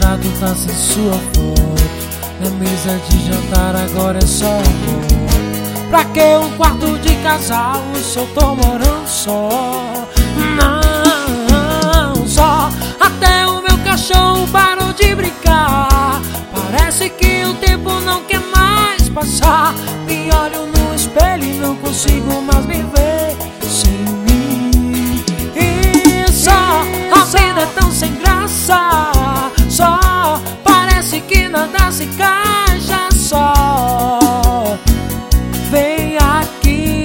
namorado tá sem sua foto. Minha mesa de jantar agora é só amor. Pra que um quarto de casal se eu tô morando só? Não, só até o meu cachorro parou de brincar. Parece que o tempo não quer mais passar. Me olho no espelho e não consigo mais me ver sem mim. E só a vida é tão sem graça. Só parece que nada se encaixa. Só vem aqui.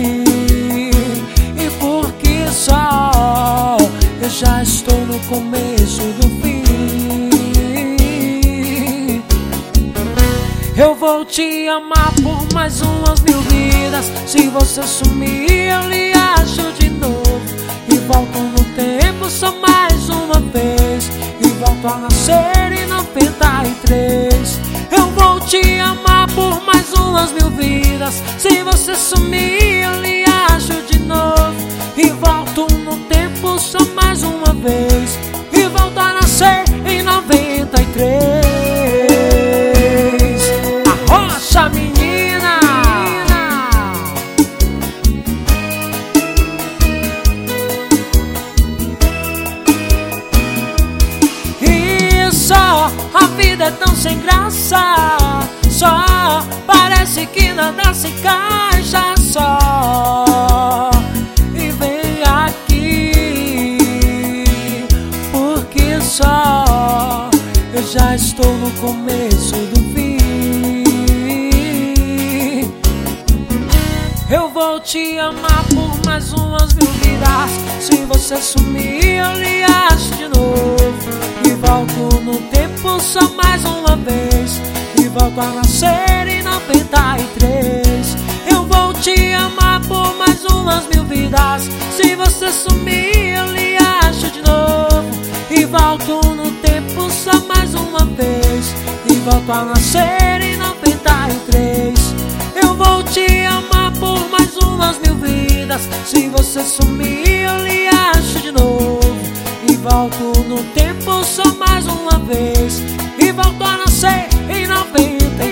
E porque só eu já estou no começo do fim. Eu vou te amar por mais umas 1000 vidas. Se você sumir eu lhe acho de novo. E volto no tempo só mais uma vez. E volto a nascer em 93. Eu vou te amar por mais umas 1000 vidas. Se você sumir eu lhe acho de novo. E volto no tempo só mais uma vez. E volto a nascer em 93. Arrocha, menina! E só a vida é tão sem graça. Só parece que nada se encaixa. Só e vem aqui. Porque só eu já estou no começo do fim. Eu vou te amar por mais umas 1000 vidas. Se você sumir eu lhe acho de novo. E volto no tempo só mais uma vez. E volto a nascer em 93. Eu vou te amar por mais umas 1000 vidas. Se você sumir eu lhe acho de novo. E volto no tempo só mais uma vez. E volto a nascer em 93. Eu vou te amar por mais umas 1000 vidas. Se você sumir eu lhe acho de novo. E volto no tempo só mais uma vez. E volto a nascer em 93.